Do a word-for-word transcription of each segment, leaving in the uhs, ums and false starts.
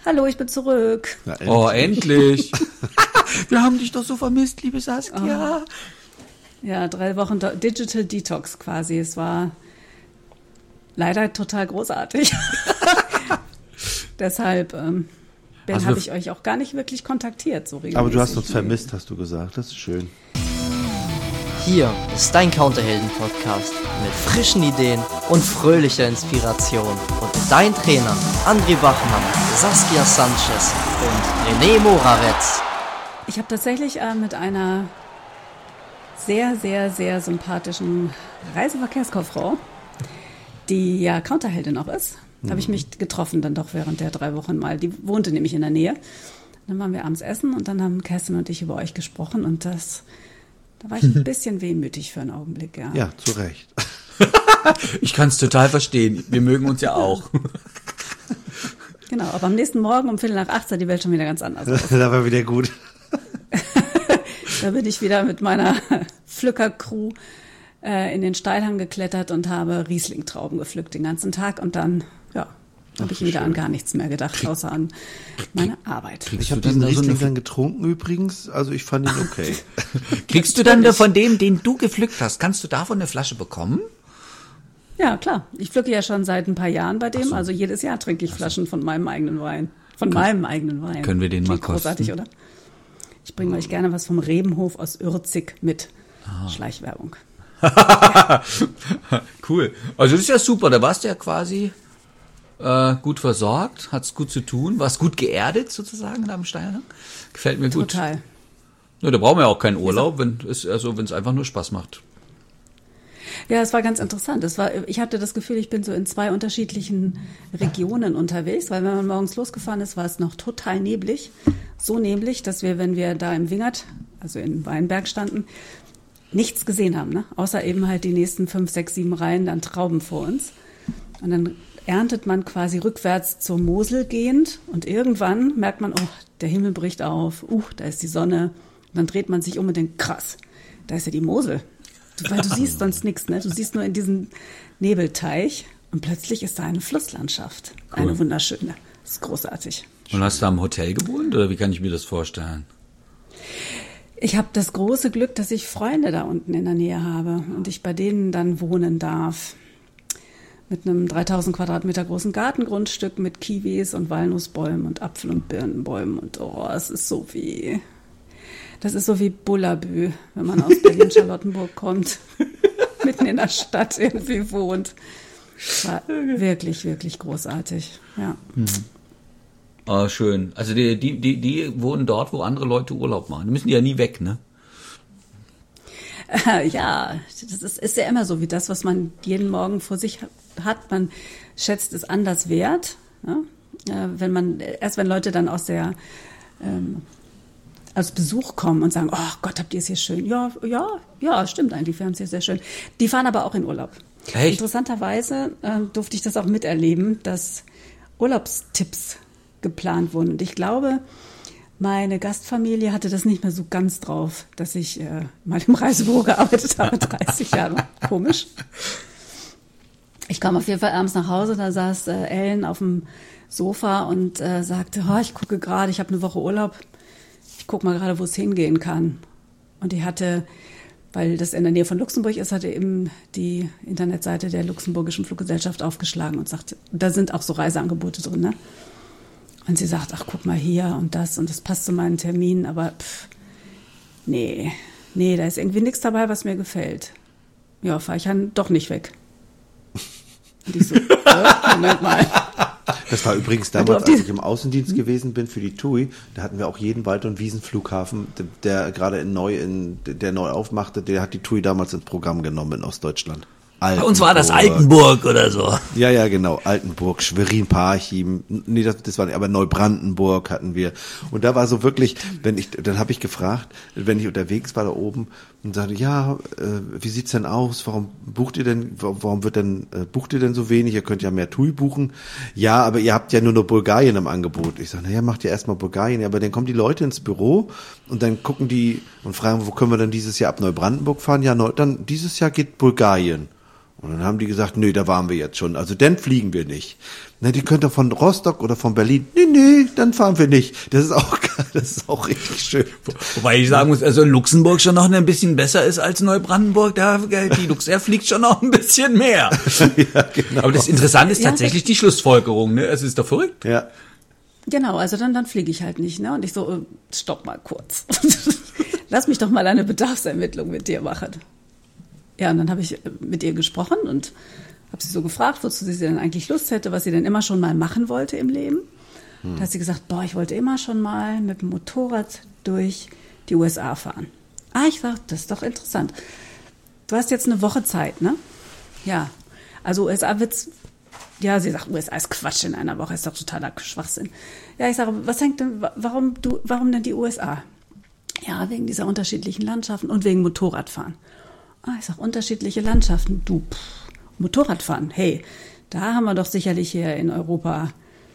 Hallo, ich bin zurück. Na, endlich. Oh, endlich. Wir haben dich doch so vermisst, liebe Saskia. Oh. Ja, drei Wochen Digital Detox quasi. Es war leider total großartig. Deshalb ähm, Also habe wir- ich euch auch gar nicht wirklich kontaktiert. So regelmäßig. Aber du hast uns vermisst, hast du gesagt. Das ist schön. Hier ist dein Counterhelden-Podcast mit frischen Ideen und fröhlicher Inspiration. Und dein Trainer André Bachmann, Saskia Sanchez und René Moravetz. Ich habe tatsächlich äh, mit einer sehr, sehr, sehr sympathischen Reiseverkehrskauffrau, die ja Counterheldin auch ist, mhm. habe ich mich getroffen dann doch während der drei Wochen mal. Die wohnte nämlich in der Nähe. Dann waren wir abends essen und dann haben Kerstin und ich über euch gesprochen und das, da war ich ein bisschen wehmütig für einen Augenblick. Ja, Ja, zu Recht. Ich kann es total verstehen. Wir mögen uns ja auch. Genau, aber am nächsten Morgen um Viertel nach acht sah die Welt schon wieder ganz anders aus. Da war wieder gut. Da bin ich wieder mit meiner Pflückercrew äh, in den Steilhang geklettert und habe Riesling-Trauben gepflückt den ganzen Tag. Und dann, ja, habe ich wieder an gar nichts mehr gedacht, außer an meine Arbeit. Ich habe diesen Riesling dann getrunken übrigens. Also ich fand ihn okay. Kriegst du dann von dem, den du gepflückt hast, kannst du davon eine Flasche bekommen? Ja, klar. Ich pflücke ja schon seit ein paar Jahren bei dem. So. Also jedes Jahr trinke ich Flaschen von meinem eigenen Wein. Von Können, meinem eigenen Wein. Können wir den Klingt mal kosten? Großartig, oder? Ich bringe euch gerne was vom Rebenhof aus Ürzig mit. Ah. Schleichwerbung. Cool. Also das ist ja super. Da warst du ja quasi äh, gut versorgt, hat's gut zu tun, warst gut geerdet sozusagen da am Steilhang. Gefällt mir gut. Total. Ja, da brauchen wir ja auch keinen Urlaub, wenn es also wenn es einfach nur Spaß macht. Ja, es war ganz interessant. Es war, ich hatte das Gefühl, ich bin so in zwei unterschiedlichen Regionen unterwegs, weil wenn man morgens losgefahren ist, war es noch total neblig. So neblig, dass wir, wenn wir da im Wingert, also in Weinberg standen, nichts gesehen haben, ne? Außer eben halt die nächsten fünf, sechs, sieben Reihen dann Trauben vor uns. Und dann erntet man quasi rückwärts zur Mosel gehend und irgendwann merkt man, oh, der Himmel bricht auf, uh, da ist die Sonne. Und dann dreht man sich um und denkt, krass, da ist ja die Mosel. Weil du siehst sonst nichts, ne? Du siehst nur in diesen Nebelteich und plötzlich ist da eine Flusslandschaft. Cool. Eine wunderschöne. Das ist großartig. Und hast du am Hotel gewohnt oder wie kann ich mir das vorstellen? Ich habe das große Glück, dass ich Freunde da unten in der Nähe habe und ich bei denen dann wohnen darf. Mit einem dreitausend Quadratmeter großen Gartengrundstück mit Kiwis und Walnussbäumen und Apfel- und Birnenbäumen. Und oh, es ist so wie... Das ist so wie Bullabü, wenn man aus Berlin-Charlottenburg kommt, mitten in der Stadt irgendwie wohnt. War wirklich, wirklich großartig, ja. Mhm. Oh, schön. Also die, die, die, die wohnen dort, wo andere Leute Urlaub machen. Die müssen die ja nie weg, ne? Äh, ja, das ist, ist ja immer so, wie das, was man jeden Morgen vor sich hat. Man schätzt es anders wert. Ne? Äh, wenn man, erst wenn Leute dann aus der... Ähm, als Besuch kommen und sagen, oh Gott, habt ihr es hier schön? Ja, ja, ja, stimmt eigentlich, wir haben es hier sehr schön. Die fahren aber auch in Urlaub. Echt? Interessanterweise äh, durfte ich das auch miterleben, dass Urlaubstipps geplant wurden. Und ich glaube, meine Gastfamilie hatte das nicht mehr so ganz drauf, dass ich äh, mal im Reisebüro gearbeitet habe, dreißig Jahre. Komisch. Ich kam auf jeden Fall abends nach Hause, da saß äh, Ellen auf dem Sofa und äh, sagte, oh, ich gucke gerade, ich habe eine Woche Urlaub. Ich guck mal gerade, wo es hingehen kann. Und die hatte, weil das in der Nähe von Luxemburg ist, hatte eben die Internetseite der luxemburgischen Fluggesellschaft aufgeschlagen und sagte, da sind auch so Reiseangebote drin, ne? Und sie sagt, ach, guck mal hier und das und das passt zu meinen Terminen, aber pff, nee, nee, da ist irgendwie nichts dabei, was mir gefällt. Ja, fahre ich dann doch nicht weg. Und ich so, äh, Moment mal. Das war übrigens damals, als ich im Außendienst gewesen bin für die T U I, da hatten wir auch jeden Wald- und Wiesenflughafen, der, der gerade in neu, in, der neu aufmachte, der hat die T U I damals ins Programm genommen in Ostdeutschland. Altenburg. Bei uns war das Altenburg oder so. Ja, ja, genau. Altenburg, Schwerin-Parchim, nee, das, das war nicht, aber Neubrandenburg hatten wir. Und da war so wirklich, wenn ich, dann habe ich gefragt, wenn ich unterwegs war da oben und sagte, ja, äh, wie sieht's denn aus? Warum bucht ihr denn, warum wird denn, äh, bucht ihr denn so wenig? Ihr könnt ja mehr T U I buchen. Ja, aber ihr habt ja nur noch Bulgarien im Angebot. Ich sage, naja, macht ja erstmal Bulgarien. Ja, aber dann kommen die Leute ins Büro und dann gucken die und fragen, wo können wir denn dieses Jahr ab Neubrandenburg fahren? Ja, neu, dann dieses Jahr geht Bulgarien. Und dann haben die gesagt, nö, da waren wir jetzt schon, also dann fliegen wir nicht. Na, die könnt ihr von Rostock oder von Berlin, nee, nee, dann fahren wir nicht. Das ist auch geil, das ist auch richtig schön. Wobei ich sagen muss, also Luxemburg schon noch ein bisschen besser ist als Neubrandenburg, da die Luxair fliegt schon noch ein bisschen mehr. Ja, genau. Aber das Interessante ist tatsächlich die Schlussfolgerung, ne? Es ist doch verrückt. Ja. Genau, also dann, dann fliege ich halt nicht, ne? Und ich so, äh, stopp mal kurz. Lass mich doch mal eine Bedarfsermittlung mit dir machen. Ja, und dann habe ich mit ihr gesprochen und habe sie so gefragt, wozu sie denn eigentlich Lust hätte, was sie denn immer schon mal machen wollte im Leben. Hm. Da hat sie gesagt, boah, ich wollte immer schon mal mit dem Motorrad durch die U S A fahren. Ah, ich sag, das ist doch interessant. Du hast jetzt eine Woche Zeit, ne? Ja, also U S A wird's, ja, sie sagt, U S A ist Quatsch in einer Woche, ist doch totaler Schwachsinn. Ja, ich sage, was hängt denn, warum du, warum denn die U S A? Ja, wegen dieser unterschiedlichen Landschaften und wegen Motorradfahren. Ah, ich sag, unterschiedliche Landschaften. Du, pff, Motorradfahren, hey, da haben wir doch sicherlich hier in Europa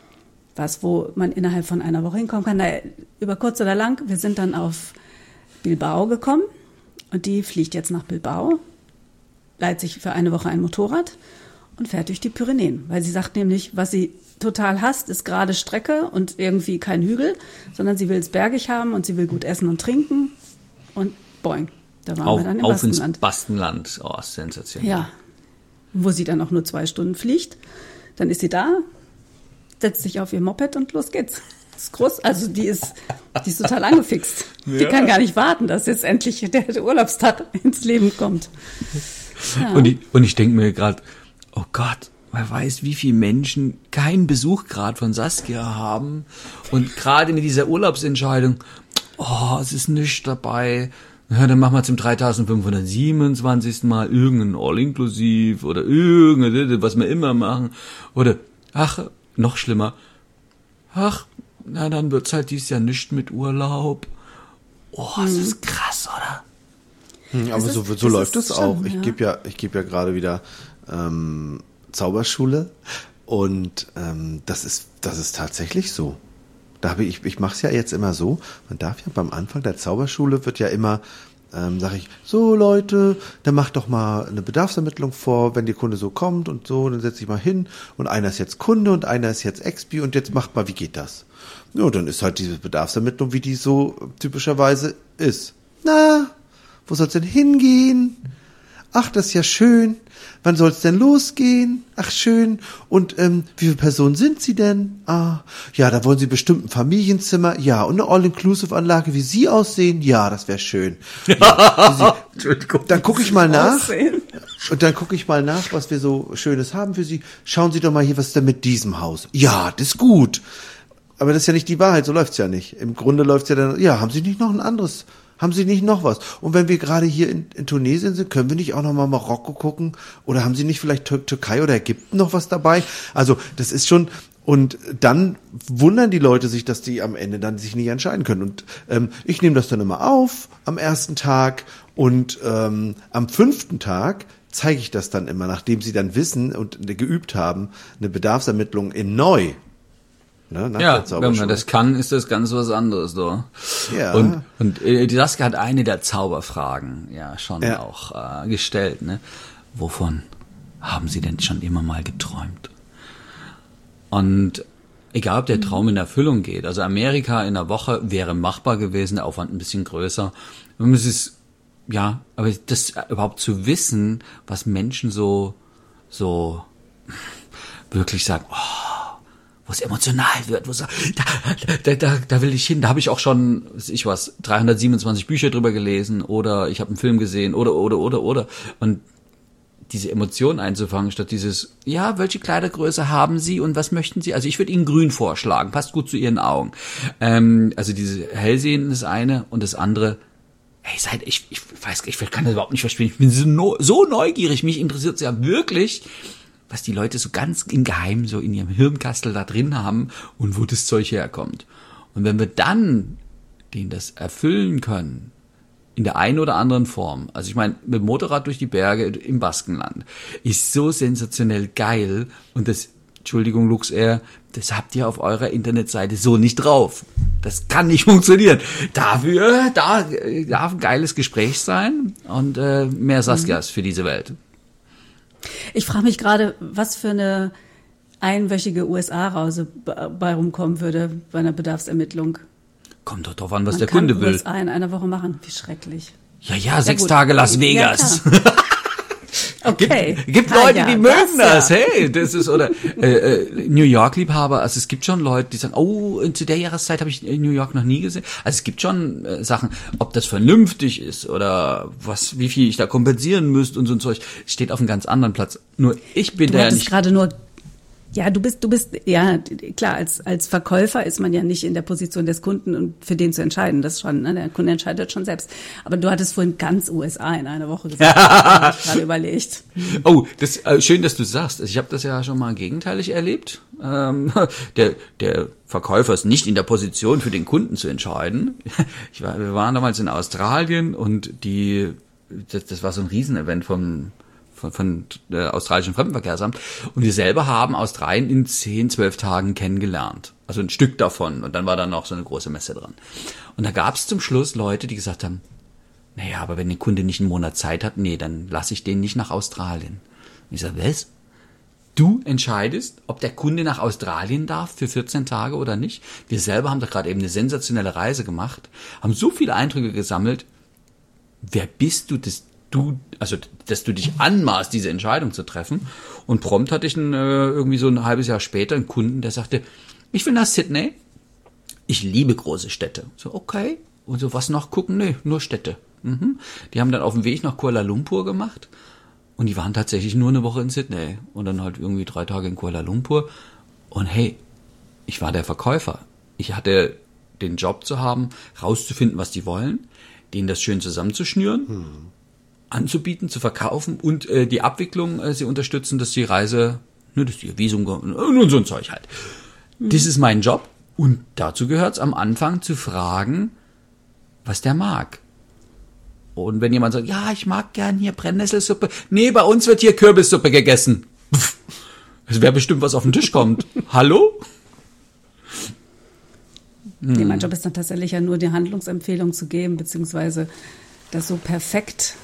was, wo man innerhalb von einer Woche hinkommen kann. Na, über kurz oder lang, wir sind dann auf Bilbao gekommen und die fliegt jetzt nach Bilbao, leiht sich für eine Woche ein Motorrad und fährt durch die Pyrenäen. Weil sie sagt nämlich, was sie total hasst, ist gerade Strecke und irgendwie kein Hügel, sondern sie will es bergig haben und sie will gut essen und trinken und boing. Da waren auf, wir dann im auf Baskenland. ins Baskenland. Oh, sensationell. Ja, wo sie dann auch nur zwei Stunden fliegt. Dann ist sie da, setzt sich auf ihr Moped und los geht's. Das ist groß, also die ist, die ist total angefixt. Ja. Die kann gar nicht warten, dass jetzt endlich der, der Urlaubstag ins Leben kommt. Ja. Und ich, und ich denke mir gerade, oh Gott, wer weiß, wie viele Menschen keinen Besuch gerade von Saskia haben. Und gerade in dieser Urlaubsentscheidung, oh, es ist nichts dabei. Ja, dann machen wir zum dreitausendfünfhundertsiebenundzwanzigsten Mal irgendein All-Inklusiv oder irgendein, was wir immer machen. Oder, ach, noch schlimmer, ach, na dann wird's halt dieses Jahr nicht mit Urlaub. Oh, das mhm. ist krass, oder? Hm, aber ist, so, so läuft es auch. Schon, ich ja. gebe ja, ich gebe ja gerade wieder ähm, Zauberschule und ähm, das ist, das ist tatsächlich so. Da habe ich, ich mache es ja jetzt immer so, man darf ja beim Anfang der Zauberschule wird ja immer, ähm, sage ich, so Leute, dann macht doch mal eine Bedarfsermittlung vor, wenn der Kunde so kommt und so, dann setze ich mal hin und einer ist jetzt Kunde und einer ist jetzt Expi und jetzt macht mal, wie geht das? Ja, dann ist halt diese Bedarfsermittlung, wie die so typischerweise ist. Na, wo soll's denn hingehen? Ach, das ist ja schön. Wann soll's denn losgehen? Ach, schön. Und ähm, wie viele Personen sind Sie denn? Ah, ja, da wollen Sie bestimmt ein Familienzimmer. Ja, und eine All-Inclusive-Anlage, wie Sie aussehen? Ja, das wäre schön. Ja, Sie, dann gucke ich mal nach. Aussehen. Und dann gucke ich mal nach, was wir so Schönes haben für Sie. Schauen Sie doch mal hier, was ist denn mit diesem Haus? Ja, das ist gut. Aber das ist ja nicht die Wahrheit, so läuft's ja nicht. Im Grunde läuft's ja dann, ja, haben Sie nicht noch ein anderes? Haben Sie nicht noch was? Und wenn wir gerade hier in, in Tunesien sind, können wir nicht auch noch mal Marokko gucken? Oder haben Sie nicht vielleicht Tür- Türkei oder Ägypten noch was dabei? Also das ist schon, und dann wundern die Leute sich, dass die am Ende dann sich nicht entscheiden können. Und ähm, ich nehme das dann immer auf am ersten Tag und ähm, am fünften Tag zeige ich das dann immer, nachdem sie dann wissen und geübt haben, eine Bedarfsermittlung in neu. Ne, ja, wenn man das kann, ist das ganz was anderes, so. Ja. Und, und äh, die Saskia hat eine der Zauberfragen ja schon ja. auch äh, gestellt, ne? Wovon haben Sie denn schon immer mal geträumt? Und egal, ob der Traum in Erfüllung geht, also Amerika in einer Woche wäre machbar gewesen, der Aufwand ein bisschen größer. Und es ist, ja, aber das überhaupt zu wissen, was Menschen so, so wirklich sagen, oh, wo es emotional wird, wo es da, da, da, da will ich hin, da habe ich auch schon, ich was, dreihundertsiebenundzwanzig Bücher drüber gelesen oder ich habe einen Film gesehen oder, oder, oder, oder. Und diese Emotionen einzufangen, statt dieses, ja, welche Kleidergröße haben Sie und was möchten Sie? Also ich würde Ihnen grün vorschlagen, passt gut zu Ihren Augen. Ähm, also diese Hellsehen ist eine und das andere, hey, seid, ich, ich weiß, ich kann das überhaupt nicht verstehen, ich bin so, so neugierig, mich interessiert es ja wirklich, was die Leute so ganz im Geheimen so in ihrem Hirnkastel da drin haben und wo das Zeug herkommt. Und wenn wir dann denen das erfüllen können, in der einen oder anderen Form, also ich meine, mit dem Motorrad durch die Berge im Baskenland, ist so sensationell geil und das, Entschuldigung, Luxair, das habt ihr auf eurer Internetseite so nicht drauf. Das kann nicht funktionieren. Dafür, da darf ein geiles Gespräch sein und äh, mehr Saskias mhm. für diese Welt. Ich frage mich gerade, was für eine einwöchige U S A-Reise bei rumkommen würde bei einer Bedarfsermittlung. Kommt doch drauf an, was Man der kann Kunde will. U S A in einer Woche machen. Wie schrecklich. Ja, ja, sechs gut. Tage Las Ja, Vegas. Okay. Gibt, gibt Ah, Leute, ja, die mögen das, das, ja. hey, das ist, oder äh, äh, New York-Liebhaber, also es gibt schon Leute, die sagen, oh, zu der Jahreszeit habe ich New York noch nie gesehen. Also es gibt schon äh, Sachen, ob das vernünftig ist oder was, wie viel ich da kompensieren müsste und so ein Zeug, steht auf einem ganz anderen Platz. Nur ich bin Du da ja hattest nicht... gerade nur, ja, du bist, du bist, ja, klar, als, als Verkäufer ist man ja nicht in der Position des Kunden und für den zu entscheiden, das schon, ne? Der Kunde entscheidet schon selbst. Aber du hattest vorhin ganz U S A in einer Woche gesagt, habe ich gerade überlegt. Oh, das äh, schön, dass du sagst. Ich habe das ja schon mal gegenteilig erlebt. Ähm, der, der Verkäufer ist nicht in der Position, für den Kunden zu entscheiden. Ich war, wir waren damals in Australien und die, das, das war so ein Riesenevent vom von, von äh, australischen Fremdenverkehrsamt. Und wir selber haben Australien in zehn, zwölf Tagen kennengelernt. Also ein Stück davon. Und dann war da noch so eine große Messe dran. Und da gab es zum Schluss Leute, die gesagt haben, naja, aber wenn der Kunde nicht einen Monat Zeit hat, nee, dann lasse ich den nicht nach Australien. Und ich sage, was? Du entscheidest, ob der Kunde nach Australien darf für vierzehn Tage oder nicht? Wir selber haben da gerade eben eine sensationelle Reise gemacht, haben so viele Eindrücke gesammelt. Wer bist du, dass du, also dass du dich anmaßt, diese Entscheidung zu treffen? Und prompt hatte ich einen, äh, irgendwie so ein halbes Jahr später einen Kunden, der sagte, ich will nach Sydney. Ich liebe große Städte. So, okay. Und so, was noch gucken? Nee, nur Städte. Mhm. Die haben dann auf dem Weg nach Kuala Lumpur gemacht. Und die waren tatsächlich nur eine Woche in Sydney. Und dann halt irgendwie drei Tage in Kuala Lumpur. Und hey, ich war der Verkäufer. Ich hatte den Job zu haben, rauszufinden, was die wollen, denen das schön zusammenzuschnüren, hm. anzubieten, zu verkaufen und äh, die Abwicklung äh, sie unterstützen, dass die Reise, ne, dass die Visum und so ein Zeug halt. Hm. Das ist mein Job. Und dazu gehört es am Anfang zu fragen, was der mag. Und wenn jemand sagt, ja, ich mag gern hier Brennnesselsuppe. Nee, bei uns wird hier Kürbissuppe gegessen. Es wäre bestimmt, was auf den Tisch kommt. Hallo? Nee, mein Job ist dann tatsächlich ja nur die Handlungsempfehlung zu geben, beziehungsweise das so perfekt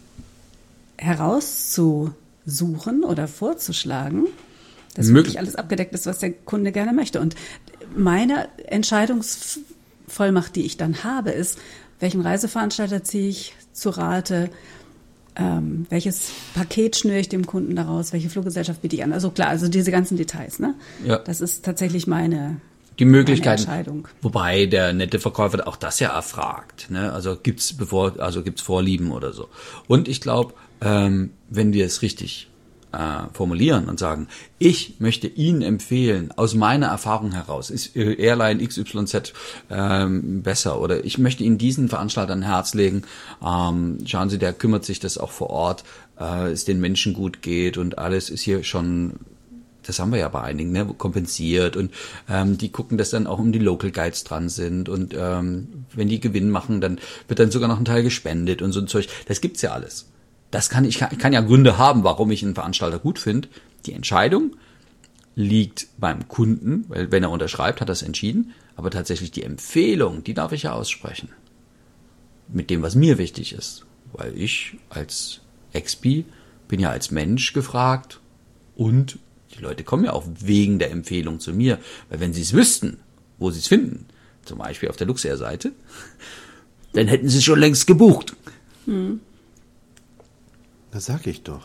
herauszusuchen oder vorzuschlagen, dass Möglich. wirklich alles abgedeckt ist, was der Kunde gerne möchte. Und meine Entscheidungsvollmacht, die ich dann habe, ist, welchen Reiseveranstalter ziehe ich zu Rate, ähm, welches Paket schnüre ich dem Kunden daraus, welche Fluggesellschaft biete ich an. Also klar, also diese ganzen Details. Ne? Ja. Das ist tatsächlich meine, die Möglichkeit, meine Entscheidung. Wobei der nette Verkäufer auch das ja erfragt. Ne? Also gibt's bevor, also gibt's Vorlieben oder so. Und ich glaube, ähm, wenn wir es richtig äh, formulieren und sagen, ich möchte Ihnen empfehlen, aus meiner Erfahrung heraus, ist Airline X Y Z ähm, besser oder ich möchte Ihnen diesen Veranstalter ein Herz legen, ähm, schauen Sie, der kümmert sich, dass auch vor Ort äh, es den Menschen gut geht und alles ist hier schon, das haben wir ja bei einigen, ne, kompensiert und ähm, die gucken, dass dann auch um die Local Guides dran sind und ähm, wenn die Gewinn machen, dann wird dann sogar noch ein Teil gespendet und so ein Zeug, das gibt's ja alles. Das kann ich, kann, ich kann ja Gründe haben, warum ich einen Veranstalter gut finde. Die Entscheidung liegt beim Kunden, weil wenn er unterschreibt, hat er es entschieden. Aber tatsächlich die Empfehlung, die darf ich ja aussprechen. Mit dem, was mir wichtig ist. Weil ich als Expi bin ja als Mensch gefragt und die Leute kommen ja auch wegen der Empfehlung zu mir. Weil wenn sie es wüssten, wo sie es finden, zum Beispiel auf der Luxair-Seite, dann hätten sie es schon längst gebucht. Hm. Das sag ich doch.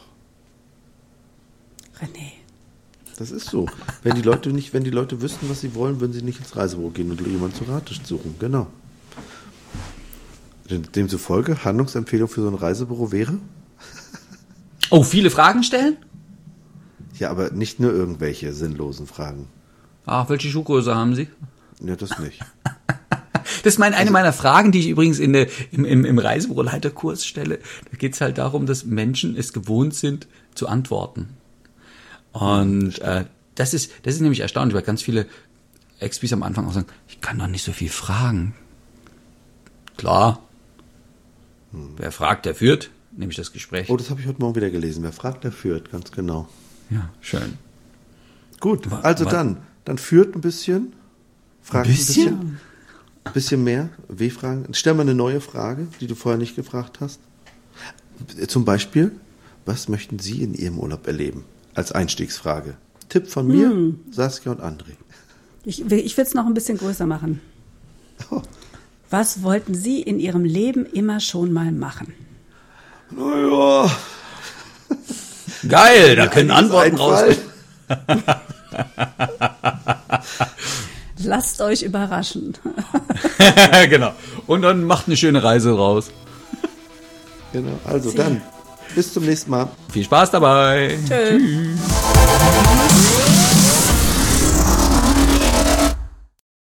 René. Das ist so. Wenn die Leute nicht, wenn die Leute wüssten, was sie wollen, würden sie nicht ins Reisebüro gehen und jemanden zu Rate suchen. Genau. Demzufolge, Handlungsempfehlung für so ein Reisebüro wäre? Oh, viele Fragen stellen? Ja, aber nicht nur irgendwelche sinnlosen Fragen. Ach, welche Schuhgröße haben Sie? Ja, das nicht. Das ist meine, eine meiner Fragen, die ich übrigens in der, im, im, im Reisebüroleiterkurs stelle. Da geht es halt darum, dass Menschen es gewohnt sind, zu antworten. Und äh, das ist das ist nämlich erstaunlich, weil ganz viele Expis am Anfang auch sagen, ich kann doch nicht so viel fragen. Klar. Hm. Wer fragt, der führt, nämlich das Gespräch. Oh, das habe ich heute Morgen wieder gelesen. Wer fragt, der führt, ganz genau. Ja, schön. Gut, also dann, dann führt ein bisschen, fragt ein bisschen. Ein bisschen. Bisschen mehr W-Fragen. Stell mal eine neue Frage, die du vorher nicht gefragt hast. Zum Beispiel, was möchten Sie in Ihrem Urlaub erleben? Als Einstiegsfrage. Tipp von mir, hm. Saskia und André. Ich, ich will es noch ein bisschen größer machen. Oh. Was wollten Sie in Ihrem Leben immer schon mal machen? Naja. Geil, da können Antworten raus. Lasst euch überraschen. Genau. Und dann macht eine schöne Reise raus. Genau. Also Sie. Dann, bis zum nächsten Mal. Viel Spaß dabei. Tschö. Tschüss.